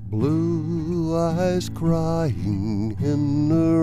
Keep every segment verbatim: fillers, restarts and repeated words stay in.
Blue eyes crying in the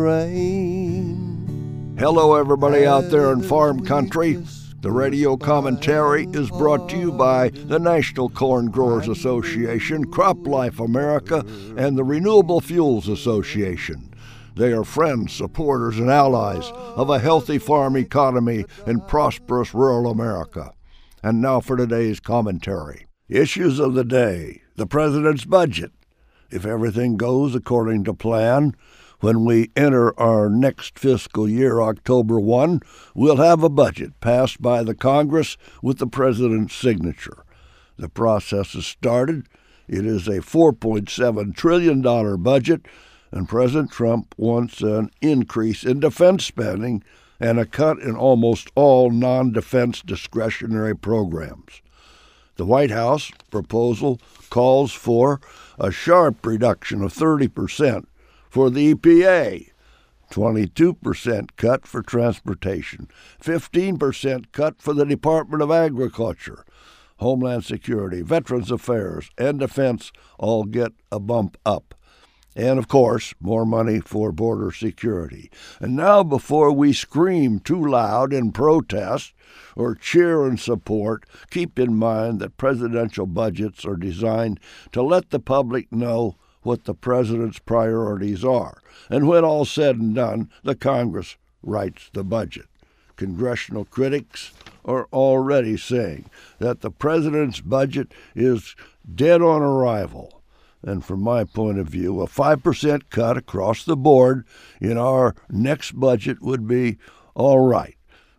rain. Hello, everybody out there in farm country. The radio commentary is brought to you by the National Corn Growers Association, CropLife America, and the Renewable Fuels Association. They are friends, supporters, and allies of a healthy farm economy in prosperous rural America. And now for today's commentary. Issues of the day: the president's budget. If everything goes according to plan, when we enter our next fiscal year, October first, we'll have a budget passed by the Congress with the president's signature. The process has started. It is a four point seven trillion dollars budget, and President Trump wants an increase in defense spending and a cut in almost all non-defense discretionary programs. The White House proposal calls for a sharp reduction of thirty percent for the E P A, twenty-two percent cut for transportation, fifteen percent cut for the Department of Agriculture, Homeland Security, Veterans Affairs, and Defense all get a bump up. And, of course, more money for border security. And now, before we scream too loud in protest or cheer in support, keep in mind that presidential budgets are designed to let the public know what the president's priorities are. And when all's said and done, the Congress writes the budget. Congressional critics are already saying that the president's budget is dead on arrival. And from my point of view, a five percent cut across the board in our next budget would be all right.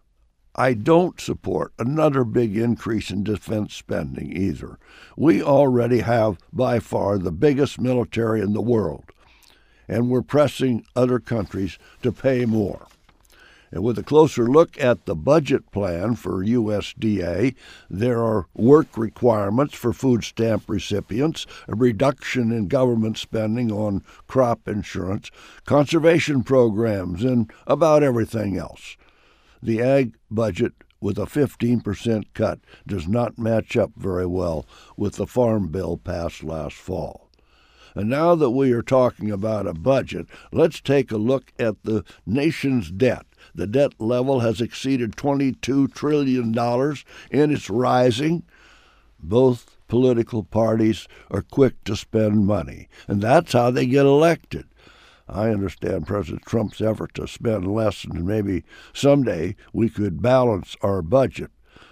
I don't support another big increase in defense spending either. We already have by far the biggest military in the world, and we're pressing other countries to pay more. And with a closer look at the budget plan for U S D A, there are work requirements for food stamp recipients, a reduction in government spending on crop insurance, conservation programs, and about everything else. The ag budget with a fifteen percent cut does not match up very well with the Farm Bill passed last fall. And now that we are talking about a budget, let's take a look at the nation's debt. The debt level has exceeded twenty-two trillion dollars, and it's rising. Both political parties are quick to spend money, and that's how they get elected. I understand President Trump's effort to spend less, and maybe someday we could balance our budget.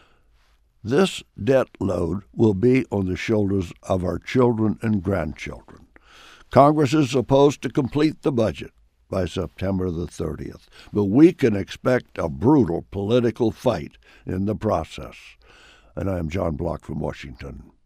This debt load will be on the shoulders of our children and grandchildren. Congress is supposed to complete the budget by September the thirtieth, but we can expect a brutal political fight in the process. And I am John Block from Washington.